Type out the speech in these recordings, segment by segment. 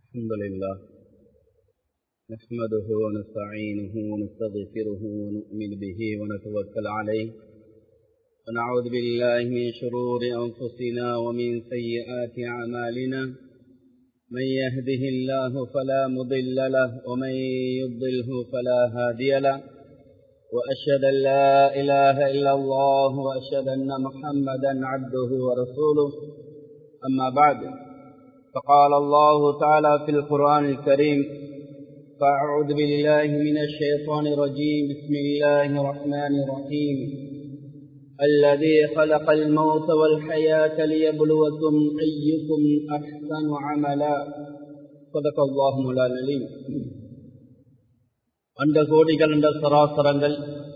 الحمد لله نحمده ونستعينه ونستغفره ونؤمن به ونتوكل عليه ونعوذ بالله من شرور أنفسنا ومن سيئات أعمالنا من يهده الله فلا مضل له ومن يضلله فلا هادي له وأشهد أن لا إله إلا الله وأشهد أن محمدا عبده ورسوله أما بعد فقال الله تعالى في القرآن الكريم فأعوذ بالله من الشيطان الرجيم بسم الله الرحمن الرحيم الذي خلق الموت والحياة ليبلوكم أيكم أحسن عملا صدق الله مولانا العليم. அந்த கோடிகள் அந்த சராசரங்கள்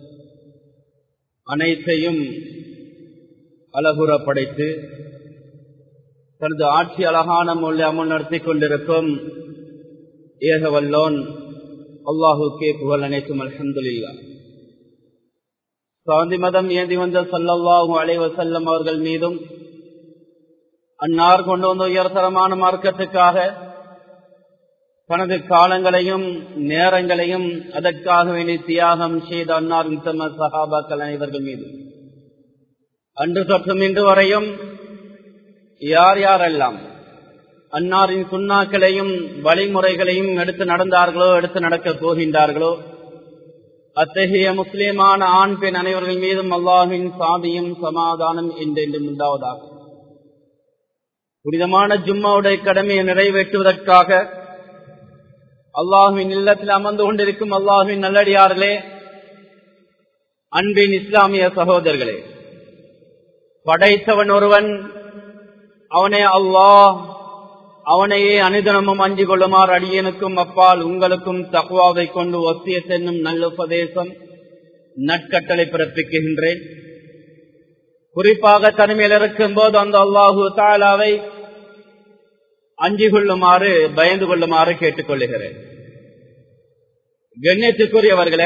அனைத்தையும் அழகுற படைத்து தனது ஆட்சி அழகான முறையில் அமல் நடத்தி கொண்டிருக்கும் ஏகவல்லோன் அல்லாஹுக்கே புகழ் அனைத்தும் அல்ஹம்துலில்லாஹ். சாந்தி மதம் ஏந்தி வந்த ஸல்லல்லாஹு அலைஹி வஸல்லம் அவர்கள் மீதும் அன்னார் கொண்டு வந்த உயர்தரமான மார்க்கத்துக்காக தனது காலங்களையும் நேரங்களையும் அதற்காக வேண்டி தியாகம் செய்த அன்னார் உத்தம சஹாபாக்கள் அனைவர்கள் மீது அன்று தொற்றும் இன்று வரையும் யார் யாரெல்லாம் அன்னாரின் சுன்னாக்களையும் வழிமுறைகளையும் எடுத்து நடந்தார்களோ எடுத்து நடக்கப் போகின்றார்களோ அத்தகைய முஸ்லிமான ஆண் பெண் அனைவர்கள் மீதும் அல்லாஹின் சாந்தியும் சமாதானம் என்றென்றும் உண்டாவதாக. புனிதமான ஜும்மாவுடைய கடமையை நிறைவேற்றுவதற்காக அல்லாஹுவின் இல்லத்தில் அமர்ந்து கொண்டிருக்கும் அல்லாஹுவின் நல்லடியார்களே, அன்பின் இஸ்லாமிய சகோதரர்களே, படைத்தவன் ஒருவன், அவனே அல்லாஹ், அவனையே அனுதினமும் அஞ்சு கொள்ளுமாறு அடியனுக்கும் அப்பால் உங்களுக்கும் தக்வாவை கொண்டு வசியத் என்னும் நல்லுபதேசம் நற்கட்டளை பிறப்பிக்கின்றேன். குறிப்பாக தனிமையில் இருக்கும் போது அந்த அல்லாஹு தஆலாவை அஞ்சு கொள்ளுமாறு பயந்து கொள்ளுமாறு கேட்டுக்கொள்ளுகிறேன். கண்ணியத்துக்குரியவர்களே,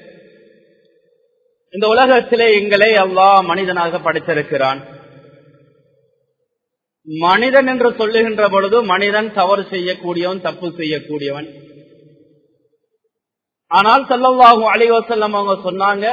இந்த உலகத்திலே எங்களை அல்லாஹ் மனிதனாக படைத்திருக்கிறான். மனிதன் என்று சொல்லுகின்ற பொழுது மனிதன் தவறு செய்யக்கூடியவன், தப்பு செய்யக்கூடியவன். ஆனால் ஸல்லல்லாஹு அலைஹி வஸல்லம் அவங்க சொன்னாங்க,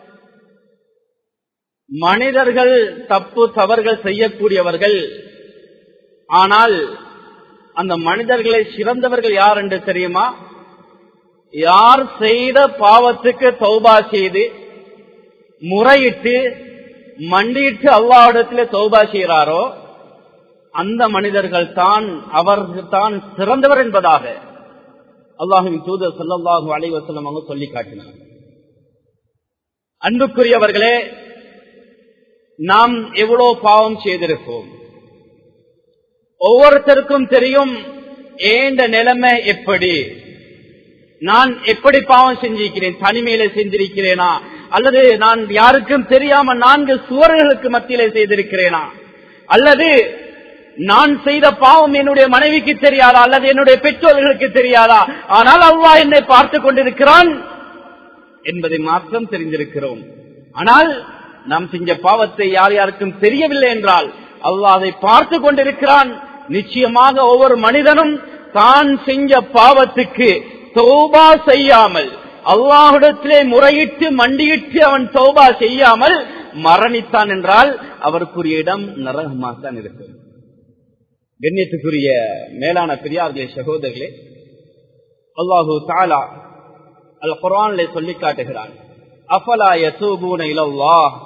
மனிதர்கள் தப்பு தவறுகள் செய்யக்கூடியவர்கள், ஆனால் அந்த மனிதர்களை சிறந்தவர்கள் யார் என்று தெரியுமா? யார் செய்த பாவத்துக்கு தௌபா செய்து முறையிட்டு மண்டியிட்டு அல்லாஹ்விடத்திலே தௌபா செய்கிறாரோ அந்த மனிதர்கள் தான், அவர்கள் தான் சிறந்தவர் என்பதாக அல்லாஹ்வின் தூதர் ஸல்லல்லாஹு அலைஹி வஸல்லம் அவங்க சொல்லி காட்டினார். அன்புக்குரியவர்களே, நாம் எவ்வளவு பாவம் செய்திருப்போம். ஒவ்வொருத்தருக்கும் தெரியும் ஏண்ட நிலைமை எப்படி, நான் எப்படி பாவம் செஞ்சிருக்கிறேன், தனிமையில செஞ்சிருக்கிறேனா அல்லது நான் யாருக்கும் தெரியாம 4 சுவர்களுக்கு மத்தியிலே செய்திருக்கிறேனா, அல்லது நான் செய்த பாவம் என்னுடைய மனைவிக்கு தெரியாதா அல்லது என்னுடைய பெற்றோர்களுக்கு தெரியாதா, ஆனால் அல்லாஹ் என்னை பார்த்து கொண்டிருக்கிறான் என்பதை மாத்திரம் தெரிந்திருக்கிறோம். ஆனால் நாம் செஞ்ச பாவத்தை யார் யாருக்கும் தெரியவில்லை என்றால் அல்லாஹ் அதை பார்த்து கொண்டிருக்கிறான். நிச்சயமாக ஒவ்வொரு மனிதனும் தான் செஞ்ச பாவத்துக்கு தௌபா செய்யாமல், அல்லாஹ்விடத்திலே முறையிட்டு மண்டியிட்டு அவன் தௌபா செய்யாமல் மரணித்தான் என்றால் அவருக்குரிய இடம் நரகமாகத்தான் இருக்கும். கண்ணியத்துக்குரிய மேலான பெரியார்களே, சகோதரர்களே, அல்லாஹு தஆலா அல் குர்ஆனிலே சொல்லி காட்டுகிறான், அஃபலா யதூபூன இலல்லாஹ்,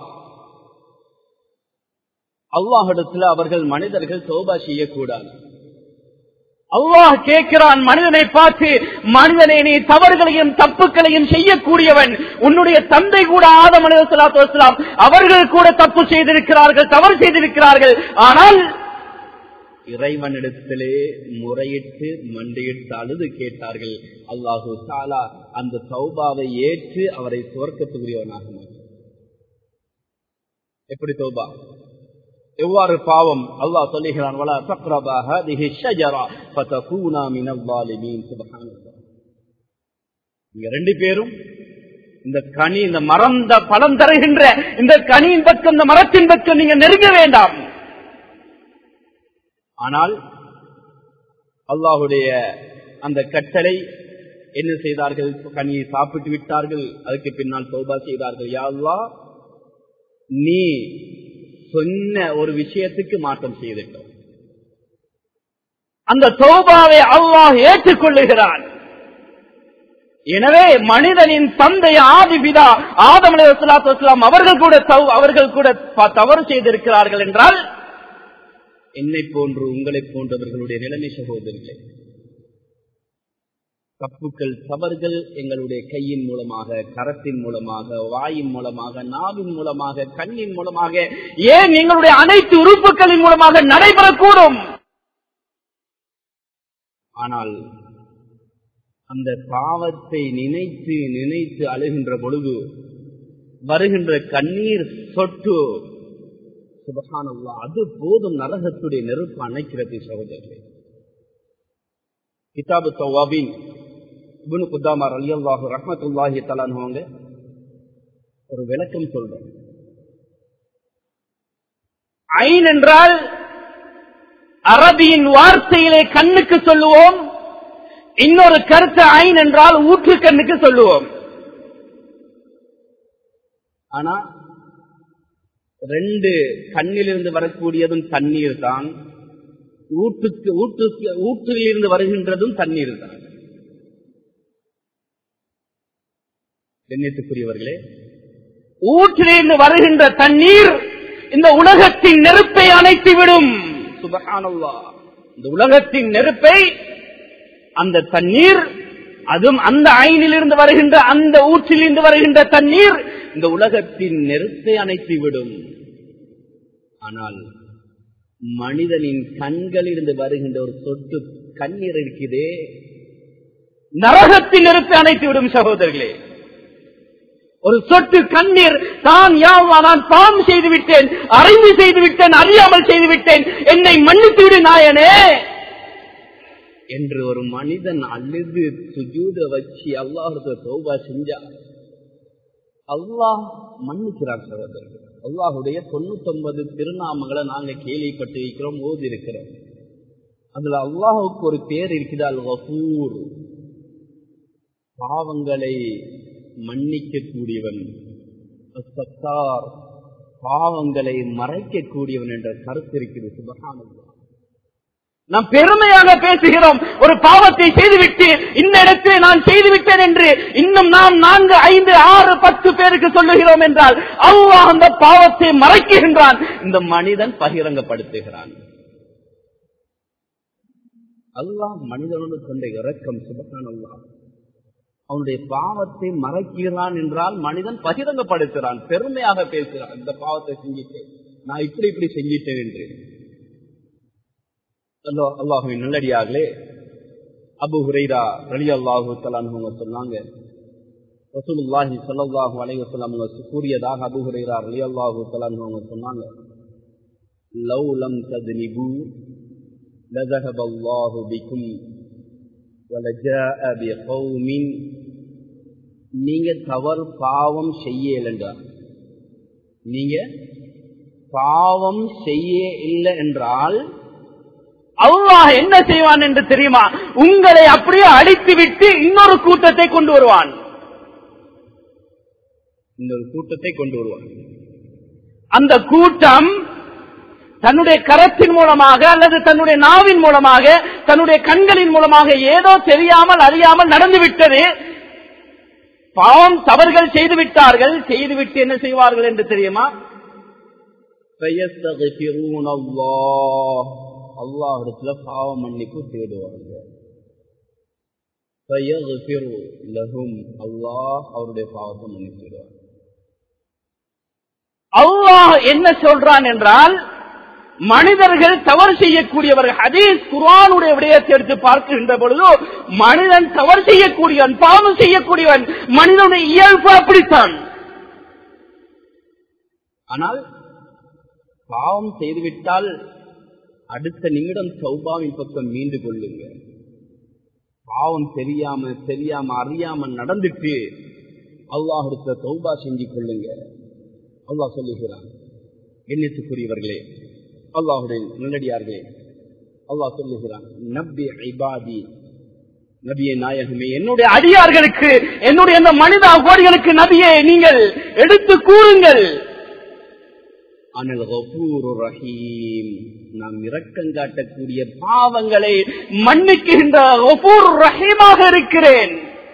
அல்லாஹ்விடத்தில் அவர்கள் மனிதர்கள் தௌபா செய்யக்கூடாது. அல்லாஹ் கேட்கிறான் மனிதனை பார்த்து, மனிதனை நீ தவறுகளையும் தப்புக்களையும் செய்யக்கூடியவன். உன்னுடைய தந்தை கூட ஆதம் அலைஹிஸ்ஸலாத்து வஸ்ஸலாம் அவர்கள் கூட தப்பு செய்திருக்கிறார்கள், தவறு செய்திருக்கிறார்கள். ஆனால் இறைவனிடத்திலே முறையிட்டு மண்டியிட்டு அழுது கேட்டார்கள். அல்லாஹு தஆலா அந்த தௌபாவை ஏற்று அவரை சுவர்க்கத்துக்குரியவனாக மாற்றினார். எப்படி தௌபா, எவ்வாறு பாவம்? அல்லாஹ் சொல்லுகிறான், வலா தக்ரபா ஹாதிஹி ஷஜரா ஃபதகூனா மினல் ஸாலிமீன். சுப்ஹானல்லாஹ். நீங்க 2 பேரும் இந்த கனி, இந்த மரம், இந்த பழம் தருகின்ற இந்த கனியின் பக்கம், இந்த மரத்தின் பக்கம் நீங்க நெருங்க வேண்டாம். ஆனால் அல்லாஹுடைய அந்த கட்டளை என்ன செய்தார்கள்? கனியை சாப்பிட்டு விட்டார்கள். அதுக்கு பின்னால் தௌபா செய்தார்கள். யா அல்லாஹ், நீ சொன்ன ஒரு விஷயத்துக்கு மாற்றம் செய்துட்டோம். அந்த தௌபாவை அல்லாஹ் ஏற்றுக்கொள்ளுகிறான். எனவே மனிதனின் தந்தை ஆதிபிதா ஆதம் அலைஹிஸ்ஸலாத்து வஸ்ஸலாம் அவர்கள் கூட தவறு செய்திருக்கிறார்கள் என்றால் என்னை போன்று உங்களை போன்றவர்களுடைய நிலைமை சகோதரர்களே, தப்புக்கள் தவறுகள் எங்களுடைய கையின் மூலமாக, கரத்தின் மூலமாக, வாயின் மூலமாக, நாவின் மூலமாக, கண்ணின் மூலமாக, ஏன் எங்களுடைய அனைத்து உறுப்புகளின் மூலமாக நடைபெறக்கூடும். ஆனால் அந்த பாவத்தை நினைத்து நினைத்து அழுகின்ற பொழுது வருகின்ற கண்ணீர் சொட்டு, சுப்ஹானல்லாஹ், அது போதும் நரகத்துடைய நெருப்பு அணைக்கிறது சகோதரர்களே. கிதாபு தவ்வாபீன் இப்னு குதாமா ரலியல்லாஹு ரஹ்மத்துல்லாஹி தஆலா அன்ஹு ஒரு விளக்கம் சொல்றாங்க. ஐன் என்றால் அரபியின் வார்த்தையிலே கண்ணுக்கு சொல்லுவோம், இன்னொரு கருத்து ஐன் என்றால் ஊற்று கண்ணுக்கு சொல்லுவோம். ஆனா ரெண்டு கண்ணிலிருந்து வரக்கூடியதும் தண்ணீர் தான், ஊற்றிலிருந்து வருகின்றதும் தண்ணீர் தான். கண்ணியத்துக்குரியவர்களே, ஊற்றிலிருந்து வருகின்ற தண்ணீர் இந்த உலகத்தின் நெருப்பை அணைத்துவிடும். சுப்ஹானல்லாஹ், இந்த உலகத்தின் நெருப்பை அந்த தண்ணீர், அதுவும் அந்த ஐனிலிருந்து வருகின்ற அந்த ஊற்றிலிருந்து வருகின்ற தண்ணீர் இந்த உலகத்தின் நெருப்பை அணைத்துவிடும். ஆனால் மனிதனின் கண்களிலிருந்து வருகின்ற ஒரு சொட்டு கண்ணீர் இருக்குதே, நரகத்தின் நெருப்பை அணைத்துவிடும் சகோதரர்களே. ஒரு சொட்டு கண்ணீர் தான் நான் பாவம் செய்து விட்டேன், அறிந்து செய்து விட்டேன், அறியாமல் செய்து விட்டேன், என்னை மன்னித்து விடு நாயனே என்று ஒரு மனிதன் அழுது சுஜூத வச்சு அல்லாஹ்வுக்கு தௌபா செஞ்சா அல்லாஹ் மன்னிக்கிறார் சகோதரர்கள். அல்லாஹ்வுடைய 99 திருநாமங்களை நாங்க கேள்விப்பட்டு இருக்கிறோம், ஓதி இருக்கிறோம். அதுல அல்லாஹ்வுக்கு ஒரு பேர் இருக்குது, அல் கஃபூர், பாவங்களை மன்னிக்க கூடியவன், அஸ்ஸத்தார், பாவங்களை மறைக்க கூடியவன் என்ற கருத்து இருக்குது. சுப்ஹானல்லாஹ், நாம் பெருமையாக பேசுகிறோம், ஒரு பாவத்தை செய்துவிட்டு இந்த இடத்தில் நான் செய்துவிட்டேன் என்று இன்னும் நாம் 4, 5, 6, 10 பேருக்கு சொல்லுகிறோம் என்றால் அல்லாஹ் அந்த பாவத்தை மறைக்குகின்றான், இந்த மனிதன் பகிரங்கப்படுத்துகிறான். அல்லாஹ் மனிதனோடு கொண்ட இரக்கம் சுப்ஹானல்லாஹ், அவனுடைய பாவத்தை மறைக்கிறான் என்றால் மனிதன் பகிரங்கப்படுத்துகிறான், பெருமையாக பேசுகிறான், இந்த பாவத்தை செஞ்சிட்டேன், நான் இப்படி செஞ்சிட்டேன் என்று. அல்லாஹுவின் நல்லடியார்களே, அபூ ஹுரைரா ரலியல்லாஹு தஆலா அன்ஹு சொன்னாங்க, ரசூலுல்லாஹி ஸல்லல்லாஹு அலைஹி வஸல்லம் கூறியதாக அபூ ஹுரைரா ரலியல்லாஹு தஆலா அன்ஹு சொன்னாங்க, லவ் லம் தத்னிபு லذهب الله بكم ولجاء بقوم. நீங்க தவறு பாவம் செய்யலண்டா, நீங்க பாவம் செய்ய இல்லை என்றால் அல்லாஹ் என்ன செய்வான் என்று தெரியுமா? உங்களை அப்படியே அடித்து விட்டு இன்னொரு கூட்டத்தை கொண்டு வருவான். அந்த கூட்டம் தன்னுடைய கரத்தின் மூலமாக அல்லது தன்னுடைய நாவின் மூலமாக தன்னுடைய கண்களின் மூலமாக ஏதோ தெரியாமல் அறியாமல் நடந்துவிட்டது, பாவம் தவறுகள் செய்துவிட்டார்கள். செய்துவிட்டு என்ன செய்வார்கள் என்று தெரியுமா? அல்லாஹ்விடத்துல பாவ மன்னிப்பு தேடுவார்கள். அல்லாஹ் அவருடைய பாவத்தை மன்னிச்சிடுவார். அல்லாஹ் என்ன சொல்றான் என்றால், மனிதர்கள் தவறு செய்யக்கூடியவர்கள். ஹதீஸ் குர்ஆனுடைய விடயத்தை எடுத்து பார்க்கின்ற பொழுது மனிதன் தவறு செய்யக்கூடியவன், பாவம் செய்யக்கூடியவன், மனிதனுடைய இயல்பு அப்படித்தான். ஆனால் பாவம் செய்துவிட்டால் அடுத்த நிமிடம் தௌபாவின் பக்கம் மீண்டு கொள்ளுங்க. பாவம் தெரியாம அறியாம நடந்துட்டு அல்லாஹ்விடத்துல தௌபா செஞ்சு கொள்ளுங்க. அல்லாஹ் சொல்லுகிறான். எண்ணத்துக்குரியவர்களே, அல்லாஹ்வுடைய நல்லடியார்களே, அல்லாஹ் சொல்லுகிறான், நபி இபாதி, நபியே நாயகமே, என்னுடைய அடியார்களுக்கு, என்னுடைய அந்த மனித கோடிகளுக்கு நபியே நீங்கள் எடுத்து கூறுங்கள், அனல் கஃபூருர் ரஹீம், நாம் இரக்கம் காட்டக்கூடிய பாவங்களை மன்னிக்கின்ற கஃபூருர் ரஹீமாக இருக்கிறேன்.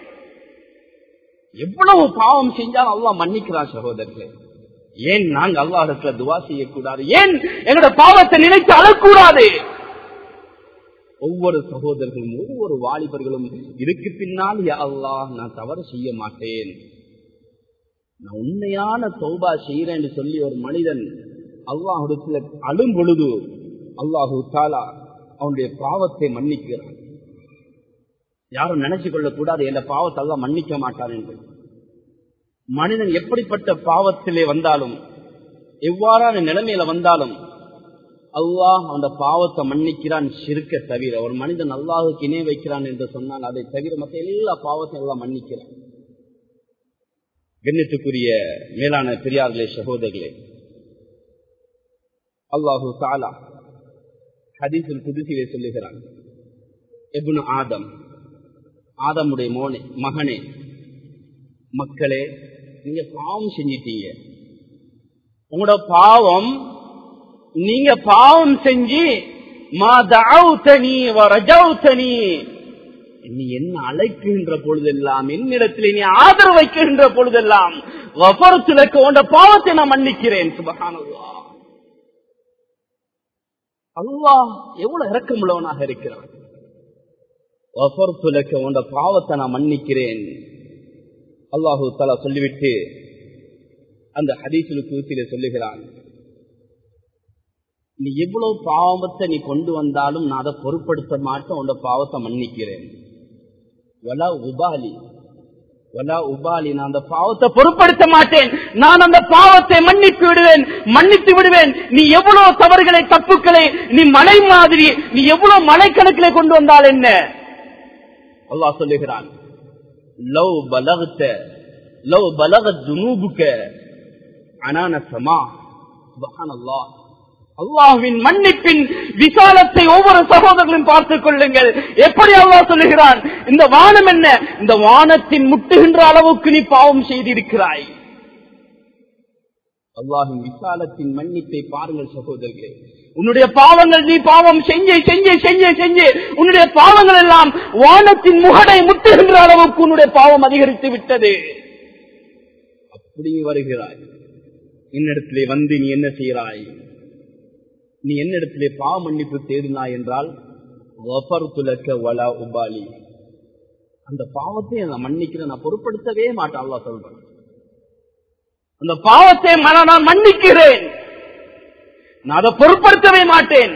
எவ்வளவு பாவம் செஞ்சாலும் அல்லாஹ் மன்னிக்கிறான் சகோதரர்களே. ஏன் நாங்கள் அல்லாஹ்விடத்துல துஆ செய்யக்கூடாது? ஏன் எங்களோட பாவத்தை நினைத்து அழக்கூடாது? ஒவ்வொரு சகோதரர்களும் ஒவ்வொரு வாலிபர்களும் இதுக்கு பின்னால், யா அல்லாஹ் நான் தவறு செய்ய மாட்டேன், நான் உண்மையான தௌபா செய்யறேன் என்று சொல்லி ஒரு மனிதன் அல்லாஹ்விடத்துல அழும் பொழுது அல்லாஹு தஆலா அவனுடைய பாவத்தை மன்னிக்கிறான். யாரும் நினைச்சு கொள்ளக்கூடாது என்ற பாவத்தை அல்லாஹ் மன்னிக்க மாட்டான் என்று. மனிதன் எப்படிப்பட்ட பாவத்திலே வந்தாலும், எவ்வாறான நிலைமையில வந்தாலும் அல்லாஹ் அந்த பாவத்தை மன்னிக்கிறான். ஷிர்க்க தவிர ஒரு மனிதன் அல்லாஹுக்கு இணை வைக்கிறான் என்று சொன்னால் அதை தவிர மற்ற எல்லா பாவத்தையும் எல்லாம் மன்னிக்கிறான். கண்ணியத்துக்குரிய மேலான பெரியார்களே, சகோதரர்களே, அல்லாஹு தஆலா ஹதீஸுல் குதுஸிலே சொல்லுகிறான், இப்னு ஆதம், ஆதமுடைய மகனே, மக்களே, நீங்க பாவம் செஞ்சிட்டீங்க. உங்களோட பாவம், நீங்க பாவம் செஞ்சு மா தஅவுதனி வ ரஜௌதனி, நீ என்ன அழைக்கின்ற பொழுதெல்லாம், என்னிடத்திலே நீ ஆதரவு வைக்கின்ற பொழுதெல்லாம், கஃபர்து லக, உன்ட பாவத்தை நான் மன்னிக்கிறேன். சுப்ஹானல்லாஹ், அல்லாஹ் எவ்வளவு இரக்கமுள்ளவனாக இருக்கிறான். கஃபர்து லக, உன்ட பாவத்தை நான் மன்னிக்கிறேன் அல்லாஹு தஆலா சொல்லிவிட்டு அந்த ஹதீஸுல் குத்ஸிலே சொல்லுகிறான், நீ எவ்வளவு பாவத்தை நீ கொண்டு வந்தாலும் நான் அதை பொருட்படுத்த மாட்டேன், உன்னோட பாவத்தை மன்னிக்கிறேன். வலா உபாலி, வலா உபாலி, நான் அந்த பாவத்தை பொருட்படுத்த மாட்டேன், நான் அந்த பாவத்தை மன்னித்து விடுவேன். நீ எவ்வளவு தவறுகளை, தப்புக்களை, நீ மலை மாதிரி, நீ எவ்வளவு மலைக்கணக்கிலே கொண்டு வந்தால் என்ன? அல்லாஹ் சொல்லுகிறான், லவ் பலகத் ஜுனூபுக அனான ஸமா. சுப்ஹானல்லாஹ், அல்லாஹ்வின் மன்னிப்பின் விசாலத்தை ஒவ்வொரு சகோதரர்களும் பார்த்துக் கொள்ளுங்கள். எப்படி அல்லாஹ் சொல்லுகிறான், இந்த வானம் என்ன, இந்த வானத்தின் முட்டுகின்ற அளவுக்கு நீ பாவம் செய்திருக்கிறாய். அல்லாஹ்வின் விசாலத்தின் மன்னிப்பை பாருங்கள் சகோதரர்களே. உன்னுடைய பாவங்கள், நீ பாவம் செஞ்சு உன்னுடைய பாவங்கள் எல்லாம் வானத்தின் முகடை முட்டுகின்ற அளவுக்கு உன்னுடைய பாவம் அதிகரித்து விட்டது. அப்படி வருகிறாய், என்னிடத்திலே வந்து நீ என்ன செய்கிறாய்? நீ என்னிடத்திலே பாவ மன்னிப்பு தேடினாய் என்றால் கஃபர்து லக வலா உபாலி, அந்த பாவத்தை நான் மன்னிக்கிறேன், நான் பொருட்படுத்தவே மாட்டேன். அல்லாஹ் சொல்றான், அந்த பாவத்தை நான் மன்னிக்கிறேன், நான் அதை பொருட்படுத்தவே மாட்டேன்.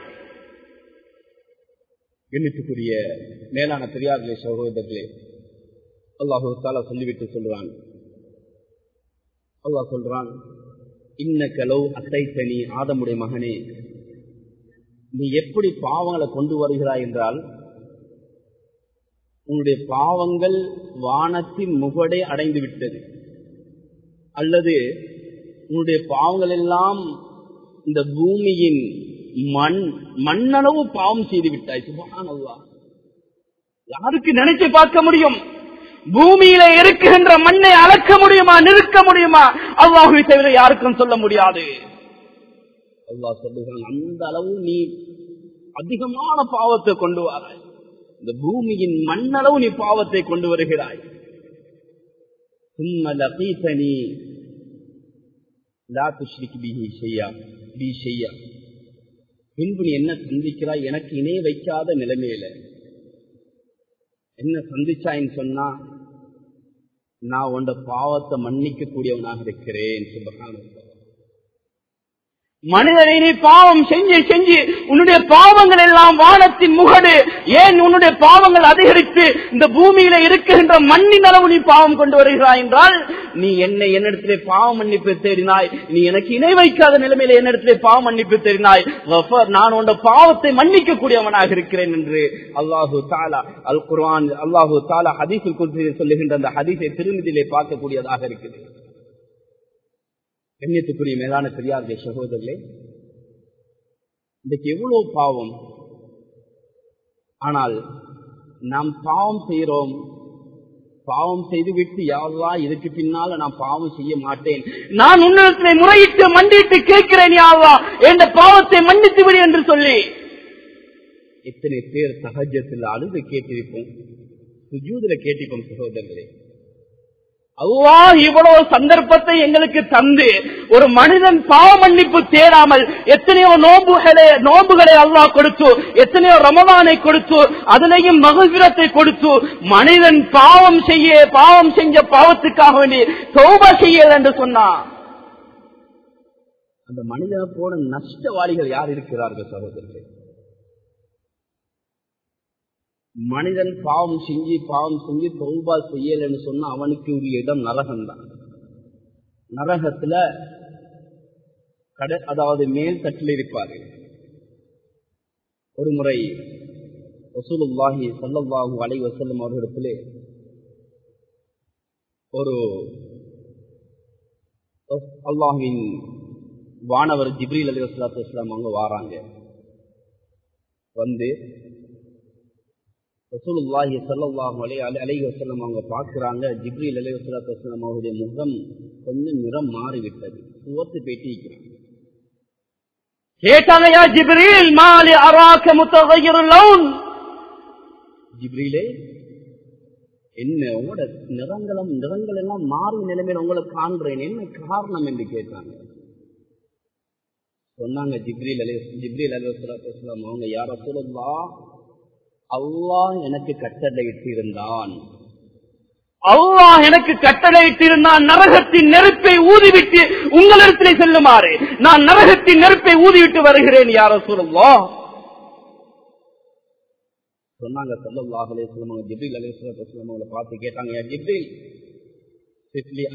கண்ணியத்துக்குரிய மேலான பெரியார்களே, சகோதரர்களே, அல்லாஹு தஆலா சொல்லிவிட்டு சொல்றான், அல்லாஹ் சொல்றான், இன்னக லவ் அத்தைதனி, ஆதமுடைய மகனே, நீ எப்படி பாவங்களை கொண்டு வருகிறாய் என்றால், உன்னுடைய பாவங்கள் வானத்தின் முகடை அடைந்து விட்டது, அல்லது உன்னுடைய பாவங்கள் எல்லாம் இந்த பூமியின் மண்ணளவு பாவம் செய்து விட்டாய். சுப்ஹானல்லாஹ், யாருக்கு நினைச்சு பார்க்க முடியும்? பூமியில இருக்குகின்ற மண்ணை அளக்க முடியுமா, நிறுக்க முடியுமா? அல்லாஹ்வை தவிர யாருக்கும் சொல்ல முடியாது. அல்லாஹ் சொல்லுகிறான், அந்த அளவு நீ அதிகமான பாவத்தை கொண்டு வராய், இந்த பூமியின் மண்ணளவு நீ பாவத்தை கொண்டு வருகிறாய். சும்ம லகீதனி லா துஷ்ரிக் பிஹி ஷையா, பின்பு நீ என்ன சந்திக்கிறாய்? எனக்கு இணை வைக்காத நிலைமையில என்ன சந்திச்சாயின்னு சொன்னா, நான் உண்ட பாவத்தை மன்னிக்க கூடியவனாக இருக்கிறேன். சுப்ஹானல்லாஹ், மனிதனை நீ பாவம் செஞ்சு உன்னுடைய பாவங்கள் எல்லாம் வானத்தின் முகடு, ஏன் உன்னுடைய பாவங்கள் அதிகரித்து இந்த பூமியில இருக்கின்ற மண்ணின் அளவு நீ பாவம் கொண்டு வருகிறாய் என்றால், நீ என்னிடத்திலே பாவ மன்னிப்பு தேடினாய், நீ எனக்கு இணை வைக்காத நிலைமையில என்னிடத்திலே பாவ மன்னிப்பு தேடினாய், நான் உன்ட பாவத்தை மன்னிக்க கூடியவனாக இருக்கிறேன் என்று அல்லாஹு தஆலா அல் குர்ஆன், அல்லாஹு தஆலா ஹதீஸுல் குத்ஸிலே சொல்லுகின்ற அந்த ஹதீஸை திருமதியிலே பார்க்கக்கூடியதாக இருக்குது. கண்ணியத்துக்குரிய மேலான பெரியார்களே, சகோதரர்களே, இன்றைக்கு எவ்வளவு பாவம், ஆனால் நாம் பாவம் செய்கிறோம். பாவம் செய்துவிட்டு யா அல்லாஹ் இதுக்கு பின்னால நான் பாவம் செய்ய மாட்டேன், நான் உன்னிடத்திலே முறையிட்டு மண்டிட்டு கேட்கிறேன் யா அல்லாஹ் என்ற பாவத்தை மன்னித்து விடு என்று சொல்லி எத்தனை பேர் தஹஜ்ஜத்தில் அழுது கேட்டிருப்போம், சுஜூதுல கேட்டிருப்போம். சகோதரர்களே, அல்லாஹ் இவ்வளவு சந்தர்ப்பத்தை எங்களுக்கு தந்து ஒரு மனிதன் பாவ மன்னிப்பு தேடாமல் எத்தனையோ நோன்புகளை அல்லாஹ் கொடுத்து, எத்தனையோ ரமலானை கொடுத்து, அதிலேயும் மகஃபிரத்தை கொடுத்து, மனிதன் பாவம் செஞ்ச பாவத்துக்காக வேண்டி தௌபா செய்யல என்று சொன்னா அந்த மனிதனை போல நஷ்டவாளிகள் யார் இருக்கிறார்கள் சகோதரர்களே? மனிதன் பாவம் செஞ்சு தௌபா செய்யலன்னு சொன்னா அவனுக்கு உரிய இடம் நரகம்தான். நரகத்துல அதாவது மேல் தட்டில் இருப்பாரு. ஒரு முறை ரசூலுல்லாஹி ஸல்லல்லாஹு அலைஹி வஸல்லம் அவர்களிடத்திலே ஒரு அல்லாஹ்வின் வானவர் ஜிப்ரீல் அலைஹிஸ்ஸலாத்து வஸ்ஸலாம் அவங்க வாராங்க. வந்து ரசூலுல்லாஹி ஸல்லல்லாஹு அலைஹி வஸல்லம் அவங்க பார்க்கறாங்க. ஜிப்ரீல் அலைஹிஸ்ஸலாத்து வஸ்ஸலாம் அவருடைய முகம் கொஞ்சம் நிறம் மாறிவிட்டது, சுவத்து பேட்டிக்கிறாங்க. கேட்டாங்க, யா ஜிப்ரீல் மாலி அராக முத்தகையிர் லவுன், ஜிப்ரீலே என்ன உங்களோட நிறங்கள் எல்லாம் மாறும் நிலைமையில் உங்களை காண்றேன், என்ன காரணம் என்று கேட்டாங்க. சொன்னாங்க ஜிப்ரீல் அலைஹிஸ்ஸலாத்து வஸ்ஸலாம் அவங்க, யா ரசூலல்லாஹ் அல்லாஹ் எனக்கு கட்டளையிட்டிருந்தான், நரகத்தின் நெருப்பை ஊதிவிட்டு உங்களிடத்திலே செல்லுமாறு நான் நரகத்தின் நெருப்பை ஊதிவிட்டு வருகிறேன் யா ரசூலல்லாஹ் சொன்னாங்க. ஸல்லல்லாஹு அலைஹி வஸல்லம் ஜிப்ரீல் அலைஹிஸ்ஸலாத்து வஸ்ஸலாம் அவங்களை பார்த்து கேட்டாங்க, யா ஜிப்ரீல் சிஃப்லி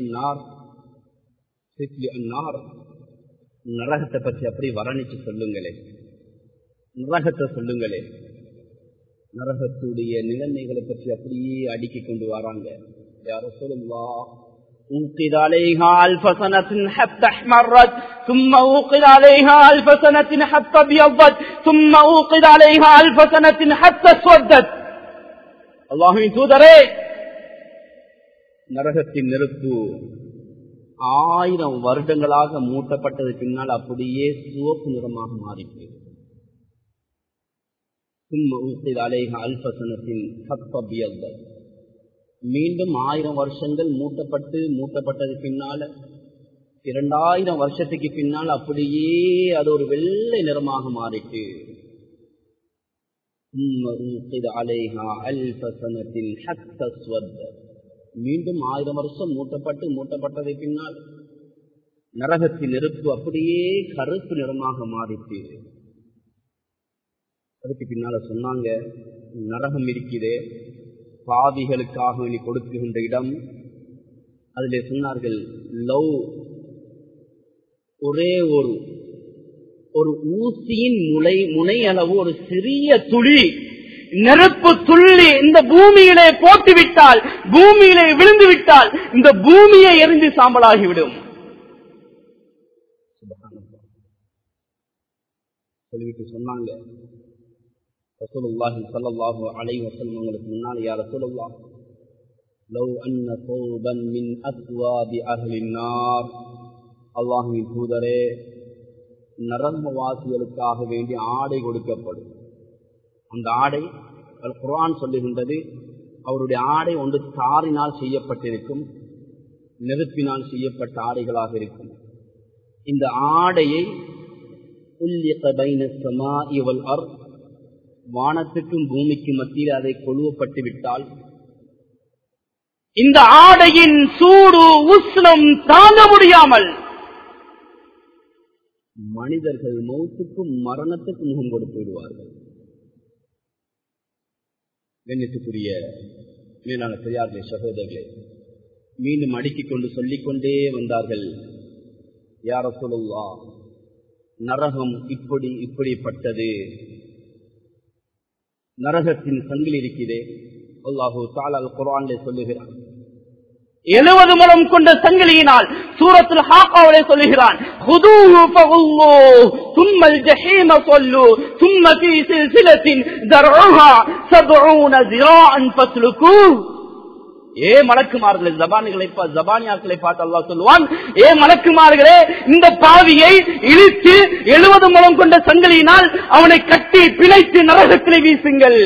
அன்னார், நரகத்தை பற்றி அப்படி வர்ணிச்சு சொல்லுங்களே, நரகத்தை சொல்லுங்களே. நரகத்துடைய நிலைமைகளை பற்றி அப்படியே அடுக்கி கொண்டு வராங்க. யா ரசூலுல்லாஹ் أوقد عليها ألف سنة حتى احمرت ثم أوقد عليها ألف سنة حتى ابيضت ثم أوقد عليها ألف سنة حتى اسودت. அல்லாஹ்வின் தூதரே, நரகத்தின் நெருப்பு 1000 வருடங்களாக மூட்டப்பட்டது பின்னால் அப்படியே சிவப்பு நிறமாக மாறிட்டு, மீண்டும் 1000 வருஷங்கள் மூட்டப்பட்டது பின்னால 2000 வருஷத்துக்கு பின்னால் அப்படியே அது ஒரு வெள்ளை நிறமாக மாறிட்டு, மீண்டும் 1000 வருஷம் மூட்டப்பட்டதை பின்னால் நரகத்தின் நெருப்பு அப்படியே கருப்பு நிறமாக மாறிட்டு. அதுக்கு பின்னால சொன்னாங்க, நரகம் இருக்கிறே பாவிகளுக்காக நீ கொடுக்குகின்ற இடம். அதிலே சொன்னார்கள், லவ் ஒரே ஒரு ஊசியின் முனை அளவு ஒரு சிறிய துளி நெருப்பு துள்ளி இந்த பூமியிலே போட்டுவிட்டால், பூமியிலே விழுந்து விட்டால் இந்த பூமியை எரிந்து சாம்பலாகிவிடும். சொல்லிவிட்டு சொன்னாங்க ரசூலுல்லாஹி ஸல்லல்லாஹு அலைஹி வஸல்லம் அவங்களுக்கு முன்னால், யா ரசூலுல்லாஹ் லவ் அன்ன தௌபன் மின் அத்வாபி அஹ்லின் நார், அல்லாஹ்வின் தூதரே, நரகவாசிகளுக்காக வேண்டி ஆடை கொடுக்கப்படும். அந்த ஆடை குர்ஆன் சொல்லுகின்றது, அவருடைய ஆடை ஒன்று தாரினால் செய்யப்பட்டிருக்கும், நெருப்பினால் செய்யப்பட்ட ஆடைகளாக இருக்கும். இந்த ஆடையை உல்லிக பைன ஸமாஇ வல் அர்த், வானத்துக்கும் பூமிக்கும் மத்தியில் அதை கொழுவப்பட்டு விட்டால் இந்த ஆடையின் சூடு உஷ்ணம் தாங்க முடியாமல் மனிதர்கள் மௌத்துக்கும் மரணத்துக்கும் முகம் கொடுத்து விடுவார்கள். கண்ணியத்துக்குரிய மேலான பெரியார்களே, சகோதரர்களே, மீண்டும் அடுக்கிக் கொண்டு சொல்லிக்கொண்டே வந்தார்கள், யா ரசூலுல்லாஹ் நரகம் இப்படிப்பட்டது, நரகத்தின் சங்கில் இருக்கிறே. அல்லாஹு தஆலா குர்ஆனிலே சொல்லுகிறார், 70 முழம் கொண்ட சங்கிலியினால் சூரத்துல் ஹாக்காவிலே சொல்லுகிறான், ஹுதூஹு ஃபகுல்லூஹு சும்மல் ஜஹீம ஸல்லூ சும்ம ஃபீ சில்சிலத்தின் தர்உஹா 70 ஸிராஅன் ஃபஸ்லுகூஹு. ஏ மலக்குமார்களே, ஜபானியாக்களை பார்த்து அல்லாஹ் சொல்லுவான், ஏ மலக்குமார்களே, இந்த பாவியை இழுத்து 70 முழம் கொண்ட சங்கிலியினால் அவனை கட்டி பிணைத்து நரகத்திலே வீசுங்கள்.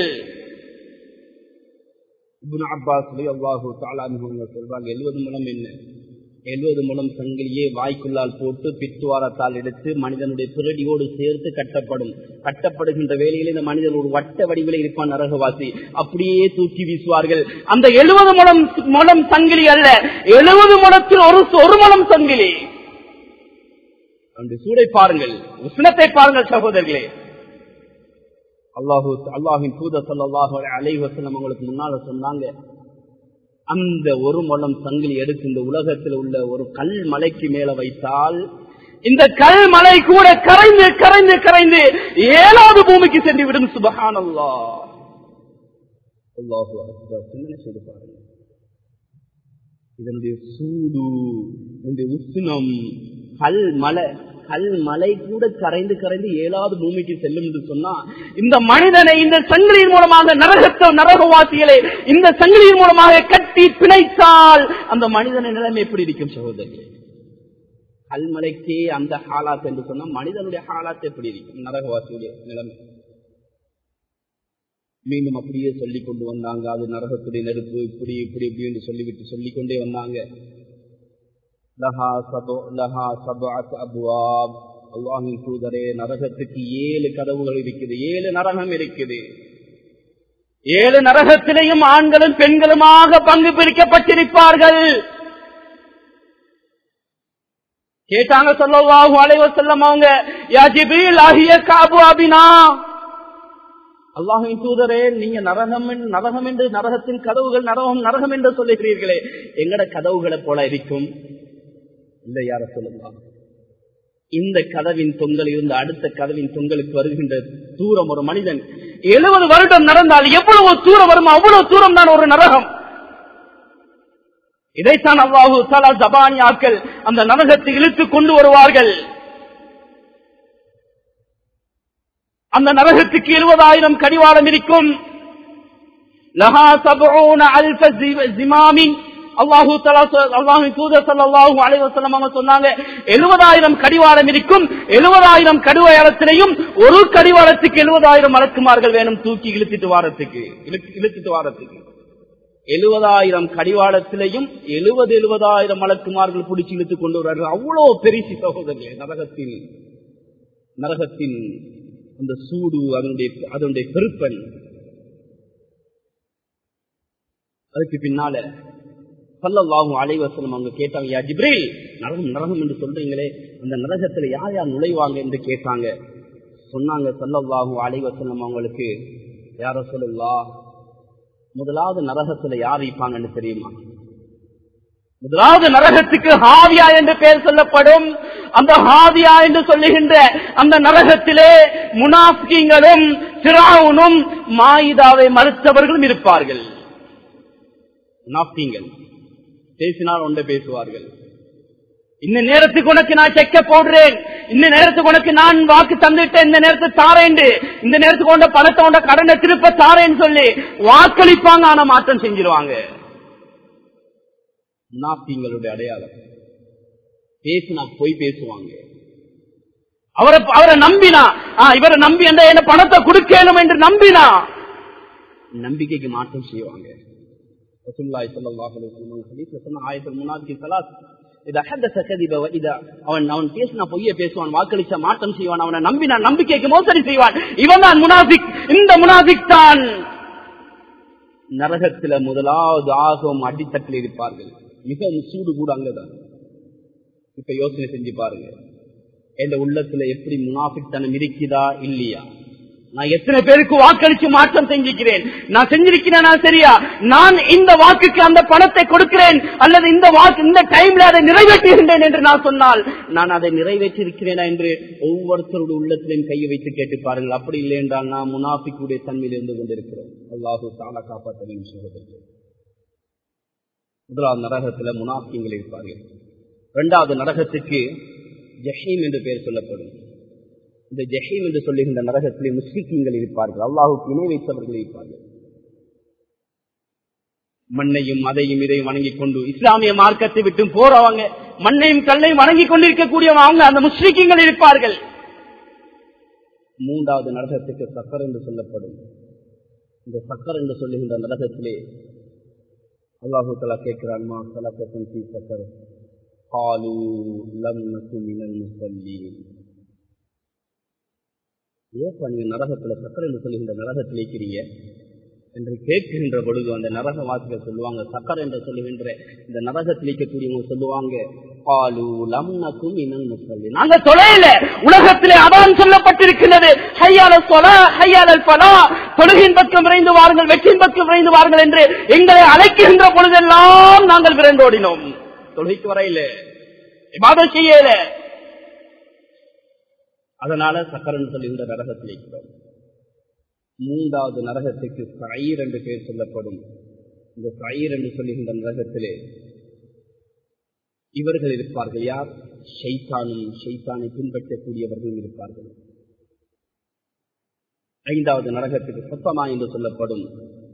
இப்னு அப்பாஸ் ரலியல்லாஹு தஆலா அன்ஹு சொல்றாங்க, 70 முழம் என்ன, 70 முழம் சங்கிலியே வாய்க்குள்ளால் போட்டு பித்துவாரத்தால் எடுத்து மனிதனுடைய பிறடியோடு சேர்த்து கட்டப்படுகின்ற வேளையில் இந்த மனிதன் ஒரு வட்ட வடிவில் இருப்பான் நரகவாசி, அப்படியே தூக்கி வீசுவார்கள். அந்த 70 முழம் சங்கிலி அல்ல, 70 முழத்தில் ஒரு முழம் சங்கிலி. அந்த சூடை பாருங்கள், உஷ்ணத்தை பாருங்கள் சகோதரர்களே. அல்லாஹ்வின் தூதர் ஸல்லல்லாஹு அலைஹி வஸல்லம் அவங்களுக்கு முன்னால சொன்னாங்க, அந்த ஒரு முழம் சங்கிலி எடுத்து இந்த உலகத்தில் உள்ள ஒரு கல் மலைக்கு மேல வைத்தால் இந்த கல் மலை கூட கரைந்து கரைந்து கரைந்து 7வது பூமிக்கு சென்று விடும். சுப்ஹானல்லாஹ். அல்லாஹு அக்பர். சிந்தனை செய்து பாருங்கள், இதனுடைய சூடு, இதனுடைய உஷ்ணம், கல் மலை கூட கரைந்து கரைந்து 7வது பூமிக்கு செல்லும் என்று சொன்னா, இந்த மனிதனை இந்த சங்கிலியின் மூலமாக நரகவாசிகளை இந்த சங்கிலியின் மூலமாக கட்டி பிணைத்தால் அந்த மனிதனின் நிலைமை எப்படி இருக்கும் சகோதரர்களே? கல்மலைக்கே அந்த ஹாலாத் என்று சொன்னா மனிதனுடைய ஹாலாத் எப்படி இருக்கும்? நரகவாசியுடைய நிலைமை. மீண்டும் அப்படியே சொல்லிக் கொண்டு வந்தாங்க, அது நரகத்துடைய நெருப்பு, இப்படி இப்படி இப்படி என்று சொல்லிவிட்டு சொல்லிக்கொண்டே வந்தாங்க. அல்லாஹ்வின் தூதரே, நரகத்துக்கு 7 கதவுகள் இருக்குது, 7 நரகம் இருக்குது. 7 நரகத்திலேயும் ஆண்களும் பெண்களுமாக பங்கு பிரிக்கப்பட்டிருப்பார்கள். கேட்டாங்க ஸல்லல்லாஹு அலைஹி வஸல்லம் அவங்க, யா ஜிப்ரீல் அஹிய காபு அபினா, அல்லாஹ்வின் தூதரே, நீங்க நரகம் என்று நரகத்தின் கதவுகள் நரகம் என்று சொல்லுகிறீர்களே, எங்கட கதவுகளை போல இருக்கும்? இல்லை யா ரசூலல்லாஹ், இந்த கதவின் தொங்கல் இருந்து அடுத்த கதவின் தொங்கலுக்கு வருகின்ற தூரம் ஒரு மனிதன் 70 வருடம் நடந்தால் எவ்வளவு தூரம் வருமோ அவ்வளவு தூரம் தான் ஒரு நரகம். இதைத்தான் அல்லாஹு தஆலா ஜபானியாக்கள் அந்த நரகத்தை இழுத்து கொண்டு வருவார்கள். அந்த நரகத்துக்கு 70,000 கடிவாளம் இருக்கும். லஹா 70,000 ஜிமாமின். அல்லாஹ்வின் தூதர் ஸல்லல்லாஹு அலைஹி வஸல்லம் அவங்க சொன்னாங்க, 70,000 கடிவாளம் இருக்கும். 70,000 கடிவாளத்திலையும் ஒரு கடிவாளத்துக்கு 70,000 மலக்குமார்கள் வேணும் தூக்கி இழுத்துட்டு வாரத்துக்கு. 70,000 கடிவாளத்திலையும் 70,000 மலக்குமார்கள் பிடிச்சி இழுத்து கொண்டு வருவார்கள். அவ்வளவு பெரிய சகோதரர்களே, நரகத்தின் அந்த சூடு, அதனுடைய பெருப்பன். அதுக்கு பின்னால ஸல்லல்லாஹு அலைஹி வஸல்லம் அவங்க கேட்டாங்க, யா ஜிப்ரீல், நரகம் என்று சொல்றீங்களே, அந்த நரகத்துல யார் யார் நுழைவாங்க என்று கேட்டாங்க. சொன்னாங்க ஸல்லல்லாஹு அலைஹி வஸல்லம் அவங்களுக்கு, யா ரசூலுல்லாஹ், முதலாவது நரகத்துல யார் இருப்பாங்கன்னு தெரியுமா? முதலாவது நரகத்துக்கு ஹாவியா என்று பெயர் சொல்லப்படும். அந்த ஹாவியா என்று சொல்லுகின்ற அந்த நரகத்திலே முனாஃபிகீங்களும் ஃபிரௌனும் மாயிதாவை மறுத்தவர்களும் இருப்பார்கள். முனாஃபிகீங்கள் பேசினால் ஒன்றை பேசுவார்கள். இந்த நேரத்துக்கு உனக்கு நான் செக்க போடுறேன், இந்த நேரத்துக்கு உனக்கு நான் வாக்கு தந்துட்டேன், இந்த நேரத்துக்கு தாரேன், இந்த நேரத்துக்கு கொண்ட பணத்தை கொண்ட கடனை திருப்ப தாரேன்னு சொல்லி வாக்களிப்பாங்க, ஆனா மாற்றம் செஞ்சிருவாங்க. முனாஃபிகீங்களுடைய அடையாளம். பேசினா போய் பேசுவாங்க. அவரை நம்பினா, இவரை நம்பி என்ன பணத்தை கொடுக்கணும் என்று நம்பினா நம்பிக்கைக்கு மாற்றம் செய்வாங்க. ரசூலுல்லாஹி ஸல்லல்லாஹு அலைஹி வஸல்லம் ஹதீஸ்ல சொன்ன ஆயத்துல் முனாஃபிக் ஸலாத், இதா ஹதஸ கதிப வ இதா, அவன் பேசினா பொய்ய பேசுவான், வாக்களிச்சா மாற்றம் செய்வான், அவனை நம்பினா நம்பிக்கைக்கு மோசடி செய்வான். இவன் தான் முனாஃபிக். இந்த முனாஃபிக் தான் நரகத்தில முதலாவது ஆகவும் அடித்தட்டில் இருப்பார்கள். மிக சூடு கூட அங்கதான். இப்ப யோசனை செஞ்சு பாருங்க, என் உள்ளத்துல எப்படி முனாஃபிக் தனம் இருக்குதா இல்லையா? நான் எத்தனை பேருக்கு வாக்களிச்சு மாற்றம் செஞ்சிருக்கிறேன்? நான் செஞ்சிருக்கிறேனா சரியா? நான் இந்த வாக்குக்கு அந்த பணத்தை கொடுக்கிறேன் அல்லது இந்த டைம்ல அதை நிறைவேற்றுகின்றேன் என்று நான் சொன்னால் நான் அதை நிறைவேற்றிருக்கிறேனா என்று ஒவ்வொருத்தருடைய உள்ளத்திலையும் கையை வைத்து கேட்டு பாருங்கள். அப்படி இல்லை என்றால் நான் முனாஃபிக்குடைய தன்மையில் இருந்து கொண்டிருக்கிறோம். அல்லாஹு தஆலா காப்பாற்ற வேண்டும். முதலாவது நரகத்துல முனாஃபிகள் இருப்பார்கள். இரண்டாவது நரகத்துக்கு ஜஹீம் என்று பெயர் சொல்லப்படும். இந்த ஜஹீம் என்று சொல்லுகின்ற நரகத்திலே முஸ்லிக்கீங்கள் இருப்பார்கள், அல்லாஹுக்கு இணை வைத்தவர்கள் இருப்பார்கள். மண்ணையும் அதையும் இதையும் வணங்கிக் கொண்டு இஸ்லாமிய மார்க்கத்தை விட்டு போறவங்க, மண்ணையும் கல்லையும் வணங்கிக் கொண்டிருக்கக்கூடியவங்க அந்த முஸ்லிக்கீங்கள் இருப்பார்கள். மூன்றாவது நரகத்துக்கு சக்கர் என்று சொல்லப்படும். இந்த சக்கர் என்று சொல்லுகின்ற நரகத்திலே அல்லாஹு தஆலா கேட்கிறான், மா ஸலகக்கும் ஃபீ ஸக்கர் காலூ லம் நகு மினல் முஸல்லீன். ஏப்பா நீங்க நரகத்துல சக்கர் என்று சொல்லுகின்ற நரகத்தில் இருக்கிறீங்க என்று கேட்கின்ற பொழுது அந்த நரகவாசிகள் சொல்லுவாங்க, சக்கர் என்று சொல்லுகின்ற இந்த நரகத்தில் இருக்கக்கூடியவங்க சொல்லுவாங்க, காலூ லம் நகு மினல் முஸல்லீன். நாங்க தொலைல உலகத்திலே அதான் சொல்லப்பட்டிருக்கிறது, ஹய்யால ஸலா ஹய்யாலல் ஃபலா, தொழுகின் பக்கம் விரைந்து வாருங்கள், வெற்றியின் பக்கம் விரைந்து வாருங்கள் என்று எங்களை அழைக்கின்ற பொழுதெல்லாம் நாங்கள் விரைந்தோடினோம். தொழுகைக்கு வரையில இபாதத் செய்யல. அதனால சக்கரன் சொல்லுகின்ற நரகத்தில் இருக்கிறோம். மூன்றாவது நரகத்துக்கு சயீர் என்று பெயர் சொல்லப்படும். இந்த சயீர் என்று சொல்லுகின்ற நரகத்திலே இவர்கள் இருப்பார்கள். யார்? ஷைத்தானும் ஷைத்தானை பின்பற்றக்கூடியவர்களும் இருப்பார்கள். ஐந்தாவது நரகத்துக்கு சத்தமா என்று சொல்லப்படும்.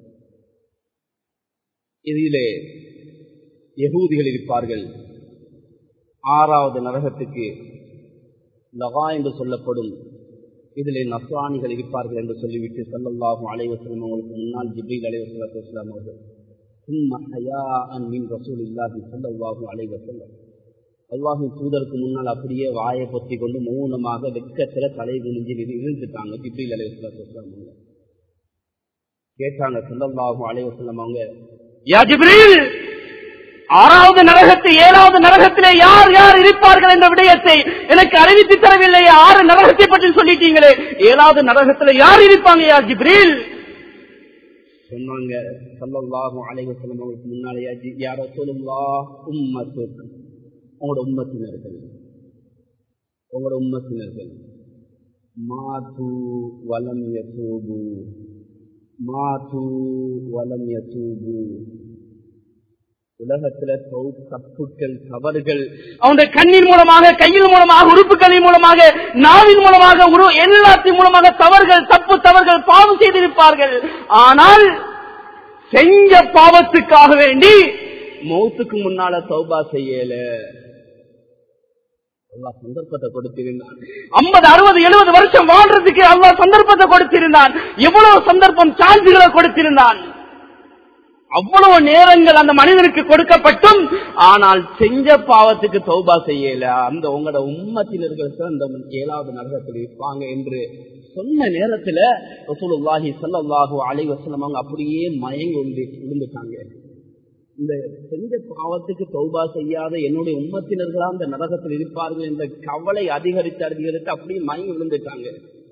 இதிலே யகூதிகள் இருப்பார்கள். ஆறாவது நரகத்துக்கு லகா என்று சொல்லப்படும். இதிலே நஸ்ரானிகள் இருப்பார்கள் என்று சொல்லிவிட்டு ஸல்லல்லாஹு அலைஹி வஸல்லம் அவர்களுக்கு முன்னால் ஜிப்ரீல் அலைஹிஸ்ஸலாத்து வஸலாம் அவர்கள் சும்ம ஹயாஅன் மின் ரசூலில்லாஹி ஸல்லல்லாஹு அலைஹி வஸல்லம், அல்லாஹ்வின் தூதருக்கு முன்னால் அப்படியே வாயை பொத்தி கொண்டு மௌனமாக வெட்கத்துல தலை குனிஞ்சு இருந்துட்டாங்க. ஜிப்ரீல் அலைஹிஸ்ஸலாத்து வஸலாம் அவங்க கேட்டாங்க, ஸல்லல்லாஹு அலைஹி வஸல்லம் அவங்க, யா ஜிப்ரீல், ஆறாவது நரகத்தை ஏழாவது நரகத்திலே யார் யார் இருப்பார்கள் என்ற விடயத்தை எனக்கு அறிவித்து தரவில்லை. 6 நரகத்தை பற்றி சொல்லிட்டீங்களே, ஏழாவது நரகத்திலே யார் இருப்பாங்க யா ஜிப்ரீல்? சொன்னாங்க ஸல்லல்லாஹு அலைஹி வஸல்லம் அவர்களுக்கு முன்னாலே, யா ரசூலுல்லாஹ், உம்மத்துக், உங்களோட உம்மத்தினர்கள் மாது வலம் யதூபு, உலகத்துல தப்புக்கள் தவறுகள் அவனுடைய கண்ணின் மூலமாக, கையில் மூலமாக, உறுப்புகளின் மூலமாக, நாவின் மூலமாக, எல்லாத்தின் மூலமாக தவறுகள் பாவம் செய்திருப்பார்கள். ஆனால் செஞ்ச பாவத்துக்காக வேண்டி மௌத்துக்கு முன்னால தௌபா செய்யல. அல்லாஹ் சந்தர்ப்பத்தை கொடுத்திருந்தான். 50, 60, 70 வருஷம் வாழ்றதுக்கு அல்லாஹ் சந்தர்ப்பத்தை கொடுத்திருந்தான். எவ்வளவு சந்தர்ப்பம், சான்ஸ்களை கொடுத்திருந்தான். அவ்வளவு நேரங்கள் அந்த மனிதனுக்கு கொடுக்கப்பட்டும் ஆனால் செஞ்ச பாவத்துக்கு தௌபா செய்யல. அந்த உங்களோட உம்மத்தினர்கள் அந்த 7வது நரகத்தில் இருப்பாங்க என்று சொன்ன நேரத்துல ரசூலுல்லாஹி ஸல்லல்லாஹு அலைஹி வஸல்லம் அவங்க அப்படியே மயங்கி விழுந்துட்டாங்க. இந்த செஞ்ச பாவத்துக்கு தௌபா செய்யாத என்னுடைய உம்மத்தினர்களா அந்த நரகத்தில் இருப்பார்கள் என்ற கவலை அதிகரித்து அப்படியே மயங்கி விழுந்துட்டாங்க.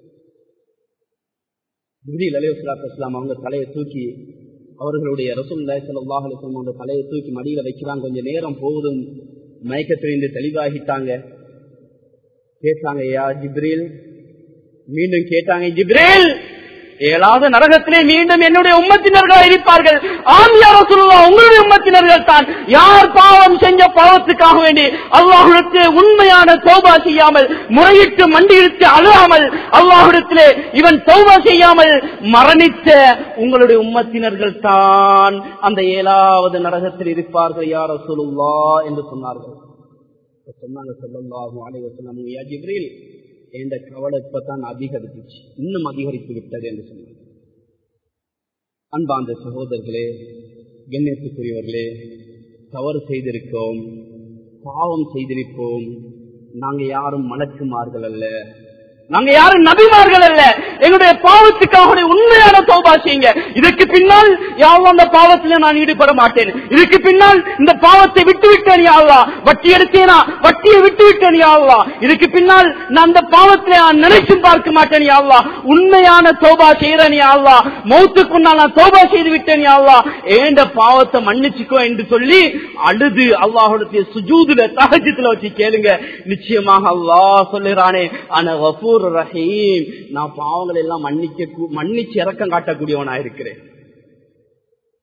ஜிப்ரீல் அலைஹிஸ்ஸலாத்து வஸலாம் அவங்க தலையை தூக்கி அவர்களுடைய ரசூலுல்லாஹி ஸல்லல்லாஹு அலைஹி வஸல்லம் அவங்க தலையை தூக்கி மடியில வைக்கிறாங்க. கொஞ்ச நேரம் போதும் மயக்கத்திலிருந்து தெளிவாகிட்டாங்க. கேட்டாங்க, யா ஜிப்ரீல், மீண்டும் கேட்டாங்க, ஜிப்ரீல், 7வது நரகத்திலே மீண்டும் என்னுடைய உம்மத்தினர்கள் இருப்பார்கள். ஆம் யா ரசூலுல்லாஹ், உங்களுடைய உம்மத்தினர்கள் தான். யார் பாவம் செஞ்ச பாவத்துக்காக வேண்டி அல்லாஹ்விடத்திலே உண்மையான தௌபா செய்யாமல், முறையிட்டு மண்டியிட்டு அழுகாமல், அல்லாஹ்விடத்திலே இவன் தௌபா செய்யாமல் மரணித்த உங்களுடைய உம்மத்தினர்கள் தான் அந்த 7வது நரகத்தில் இருப்பார்கள் யா ரசூலுல்லாஹ் என்று சொன்னார்கள். சொன்னாங்க ஸல்லல்லாஹு அலைஹி வஸல்லம், யா ஜிப்ரீல், என்ற கவலை இப்பதான் அதிகரிச்சு, இன்னும் அதிகரித்து விட்டது என்று சொன்னார். அன்பார்ந்த சகோதரர்களே, கண்ணியத்துக்குரியவர்களே, தவறு செய்திருக்கோம், பாவம் செய்திருப்போம். நாங்க யாரும் மலக்குமார்கள் அல்ல, நாங்க யாரும் நபிமார்கள் அல்ல. எங்களுடைய பாவத்துக்காக உண்மையான தௌபா செய்யுங்க. இதுக்கு பின்னால் யாரும் அந்த பாவத்தில் நான் ஈடுபட மாட்டேன். இதுக்கு பின்னால் இந்த பாவத்தை விட்டு விட்டேன் யா அல்லாஹ், வட்டி எடுத்தேனா வட்டியை விட்டு விட்டேன் யா அல்லாஹ், இதுக்கு பின்னால் நான் அந்த பாவத்தில் நான் நினைச்சு பார்க்க மாட்டேன் யா அல்லாஹ், உண்மையான தௌபா செய்யறேன் யா அல்லாஹ், மௌத்துக்கு நான் தௌபா செய்து விட்டேன் யா அல்லாஹ், ஏண்ட பாவத்தை மன்னிச்சுக்கோ என்று சொல்லி அழுது அல்லாஹ்வுடைய சுஜூதுல தஹஜ்ஜுதுல வச்சு கேளுங்க. நிச்சயமாக அல்லாஹ் சொல்லுறானே, அன கஃபூர் ரஹீம், நான் பாவங்கள் எல்லாம் மன்னிச்சு இரக்கம் காட்டக்கூடியவனா இருக்கிறேன்.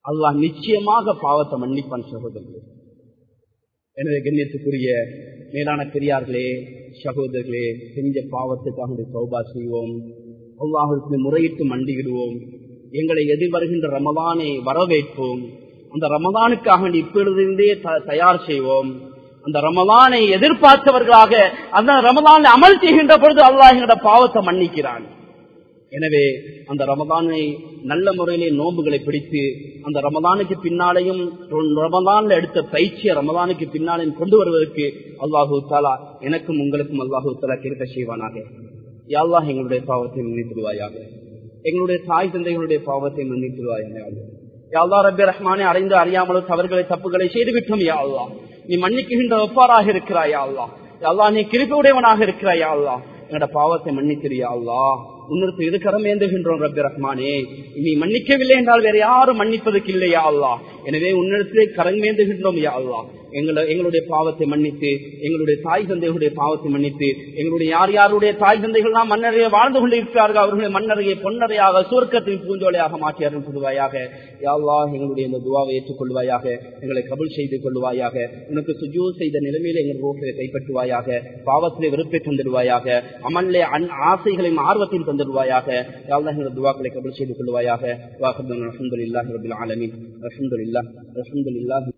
அல்லாஹ் நிச்சயமாக பாவத்தை மன்னிப்பான் சகோதரர்களே. எனவே கண்ணியத்துக்குரிய மேலான பெரியார்களே, சகோதரர்களே, செஞ்ச பாவத்துக்காக தௌபா செய்வோம், அல்லாஹ்வுக்கு முறையிட்டு மண்டிவிடுவோம், எங்களை எதிர்வருகின்ற ரமலானை வரவேற்போம், அந்த ரமலானுக்காக இப்பொழுதிருந்தே தயார் செய்வோம். அந்த ரமலானை எதிர்பார்த்தவர்களாக அந்த ரமலானை அமல் செய்கின்ற பொழுது அல்லாஹ் எங்களோட பாவத்தை மன்னிக்கிறான். எனவே அந்த ரமலானை நல்ல முறையிலே நோன்புகளை பிடித்து அந்த ரமலானுக்கு பின்னாலேயும் ரமலான்ல எடுத்த பயிற்சியை ரமலானுக்கு பின்னாலையும் கொண்டு வருவதற்கு அல்லாஹு தாலா எனக்கும் உங்களுக்கும் அல்லாஹு தாலா கிருபை செய்வானாக. யா அல்லாஹ் எங்களுடைய பாவத்தை மன்னித்துடுவாயாக, எங்களுடைய தாய் தந்தைகளுடைய பாவத்தை மன்னித்துடுவாயாக. யா அல்லாஹ் ரப்பி ரஹ்மானே, அறிந்து அறியாமலோ தவறுகளை தப்புகளை செய்துவிட்டோம். யா அல்லாஹ் நீ மன்னிக்குகின்ற ஒப்பாராக இருக்கிறாய். யா அல்லாஹ், யா அல்லாஹ் நீ கிருபையுடையவனாக இருக்கிறாய். யா அல்லாஹ் எங்களோட பாவத்தை மன்னித்திரியா அல்லாஹ். உன்னிடத்து இது கரம் ஏந்துகின்றோம் ரப்பி ரஹ்மானே, நீ மன்னிக்கவில்லை என்றால் வேற யாரும் மன்னிப்பதற்கு இல்லையா அல்லாஹ். எனவே உன்னிடத்திலே கரம் ஏந்துகின்றோம் யா அல்லாஹ். எங்களுடைய பாவத்தை மன்னித்து, எங்களுடைய தாய் தந்தைகளுடைய பாவத்தை மன்னித்து, எங்களுடைய யார் யாருடைய தாய் தந்தைகள் நாம் மன்னரையை வாழ்ந்து கொண்டிருக்கிறார்கள் அவர்களை மன்னரையை பொன்னரையாக சுவர்க்கத்தின் பூஞ்சோலையாக மாற்றி அருள் புரிவாயாக. யா அல்லாஹ் எங்களுடைய இந்த துவாவை ஏற்றுக்கொள்வாயாக, எங்களை கபூல் செய்து கொள்வாயாக. உனக்கு சுஜூத் செய்த நிலைமையில எங்கள் ரோட்டை கைப்பற்றுவாயாக, பாவத்திலே வெறுப்பை தந்துடுவாயாக, அமல்லே ஆசைகளையும் ஆர்வத்தையும் தந்துடுவாயாக. யா அல்லாஹ் எங்கள் துவாக்களை கபூல் செய்து கொள்வாயாக. அல்ஹம்துலில்லாஹி ரப்பில் ஆலமீன். அல்ஹம்துலில்லாஹ்.